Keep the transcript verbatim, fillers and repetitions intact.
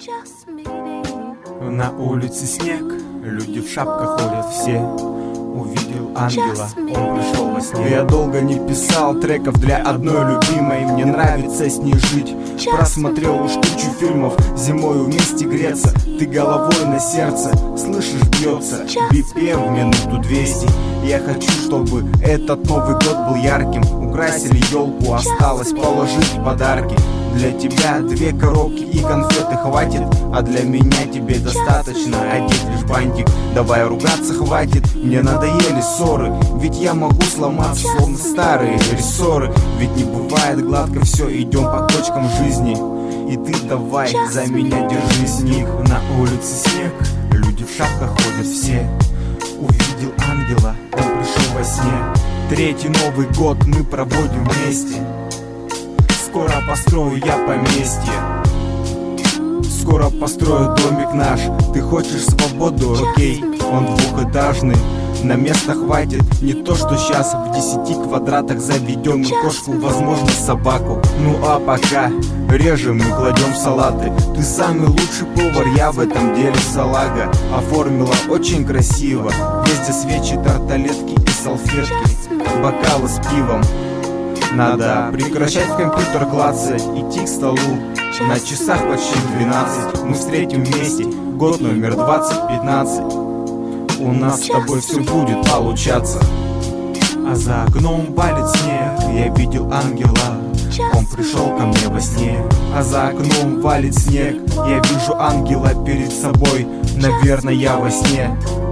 На улице снег, люди в шапках ходят все. Увидел ангела, он пришел во сне. Я долго не писал треков для одной любимой. Мне нравится с ней жить. Просмотрел уж кучу фильмов, зимой вместе греться. Ты головой на сердце, слышишь, бьется би пи эм в минуту двести. Я хочу, чтобы этот Новый год был ярким. Украсили елку, осталось положить подарки. Для тебя две коробки и конфеты хватит, а для меня тебе достаточно одеть лишь бантик. Давай ругаться хватит, мне надоели ссоры. Ведь я могу сломаться, словно старые рессоры. Ведь не бывает гладко все, идем по кочкам жизни. И ты давай за меня держи снег. На улице снег, люди в шапках ходят все. Увидел ангела, он пришел во сне. Третий Новый год мы проводим вместе. Скоро построю я поместье. Скоро построю домик наш. Ты хочешь свободу, окей, он двухэтажный. На места хватит, не то что сейчас. В десяти квадратах заведем и кошку, возможно собаку. Ну а пока режем и кладем салаты. Ты самый лучший повар, я в этом деле салага. Оформила очень красиво. Везде свечи, тарталетки и салфетки, бокалы с пивом. Надо прекращать в компьютер клацать, идти к столу. На часах почти двенадцать. Мы встретим вместе год номер двадцать пятнадцать. У нас с тобой все будет получаться. А за окном валит снег, я видел ангела, он пришел ко мне во сне. А за окном валит снег, я вижу ангела перед собой. Наверное, я во сне.